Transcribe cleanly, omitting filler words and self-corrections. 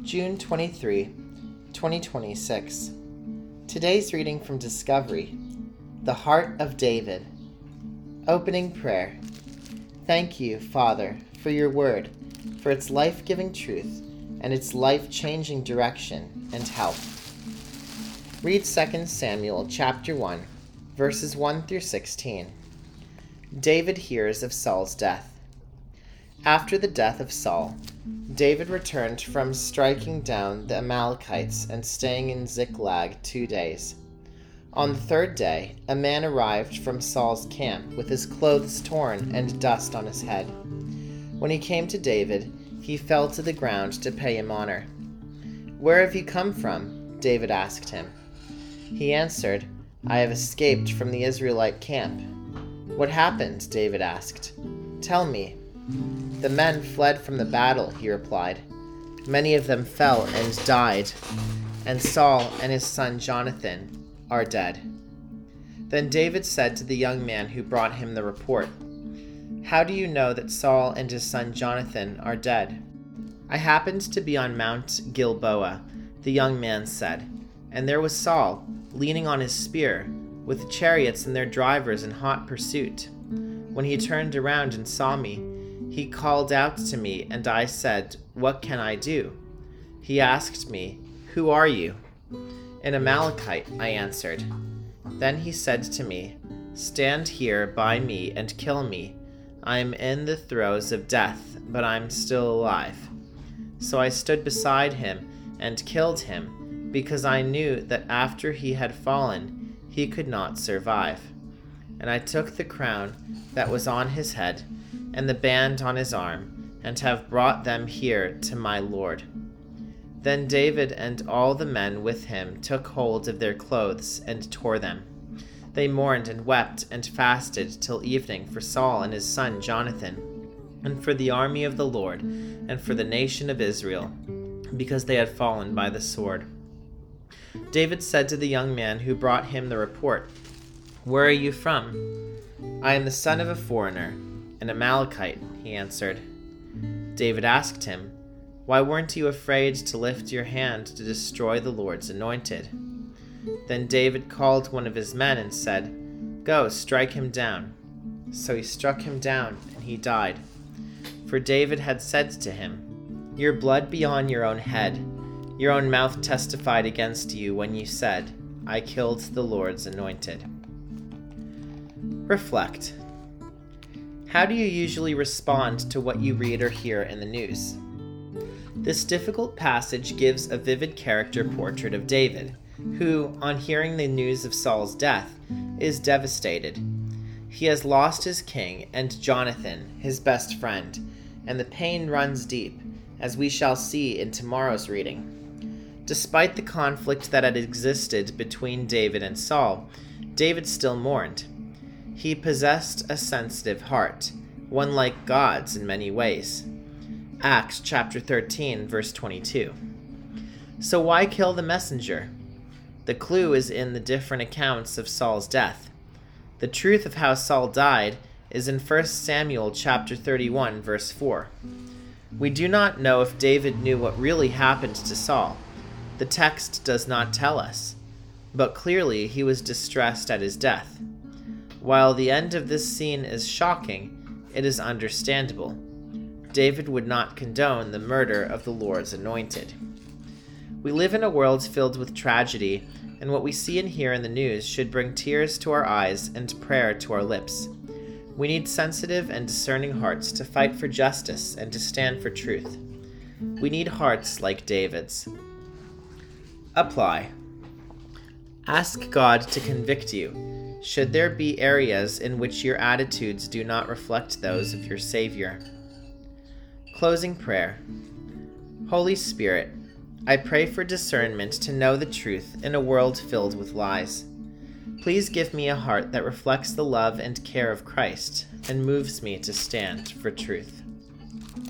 June 23, 2026. Today's reading from Discovery, The Heart of David. Opening prayer. Thank you, Father, for your word, for its life-giving truth and its life-changing direction and help. Read 2 Samuel chapter 1, verses 1 through 16. David hears of Saul's death. After the death of Saul, David returned from striking down the Amalekites and staying in Ziklag 2 days. On the third day, a man arrived from Saul's camp with his clothes torn and dust on his head. When he came to David, he fell to the ground to pay him honor. "Where have you come from?" David asked him. He answered, "I have escaped from the Israelite camp." "What happened?" David asked. "Tell me." "The men fled from the battle," he replied. "Many of them fell and died, and Saul and his son Jonathan are dead." Then David said to the young man who brought him the report, "How do you know that Saul and his son Jonathan are dead?" "I happened to be on Mount Gilboa," the young man said, "and there was Saul, leaning on his spear, with the chariots and their drivers in hot pursuit. When he turned around and saw me, he called out to me, and I said, 'What can I do?' He asked me, 'Who are you?' 'An Amalekite,' I answered. Then he said to me, 'Stand here by me and kill me. I am in the throes of death, but I'm still alive.' So I stood beside him and killed him, because I knew that after he had fallen, he could not survive. And I took the crown that was on his head and the band on his arm, and have brought them here to my Lord." Then David and all the men with him took hold of their clothes and tore them. They mourned and wept and fasted till evening for Saul and his son Jonathan, and for the army of the Lord, and for the nation of Israel, because they had fallen by the sword. David said to the young man who brought him the report, "Where are you from?" "I am the son of a foreigner, an Amalekite," he answered. David asked him, "Why weren't you afraid to lift your hand to destroy the Lord's anointed?" Then David called one of his men and said, "Go, strike him down." So he struck him down, and he died. For David had said to him, "Your blood be on your own head. Your own mouth testified against you when you said, 'I killed the Lord's anointed.'" Reflect. How do you usually respond to what you read or hear in the news? This difficult passage gives a vivid character portrait of David, who, on hearing the news of Saul's death, is devastated. He has lost his king and Jonathan, his best friend, and the pain runs deep, as we shall see in tomorrow's reading. Despite the conflict that had existed between David and Saul, David still mourned. He possessed a sensitive heart, one like God's in many ways. Acts chapter 13, verse 22. So why kill the messenger? The clue is in the different accounts of Saul's death. The truth of how Saul died is in 1 Samuel chapter 31, verse 4. We do not know if David knew what really happened to Saul. The text does not tell us, but clearly he was distressed at his death. While the end of this scene is shocking, it is understandable. David would not condone the murder of the Lord's anointed. We live in a world filled with tragedy, and what we see and hear in the news should bring tears to our eyes and prayer to our lips. We need sensitive and discerning hearts to fight for justice and to stand for truth. We need hearts like David's. Apply. Ask God to convict you. Should there be areas in which your attitudes do not reflect those of your Savior? Closing prayer. Holy Spirit, I pray for discernment to know the truth in a world filled with lies. Please give me a heart that reflects the love and care of Christ and moves me to stand for truth.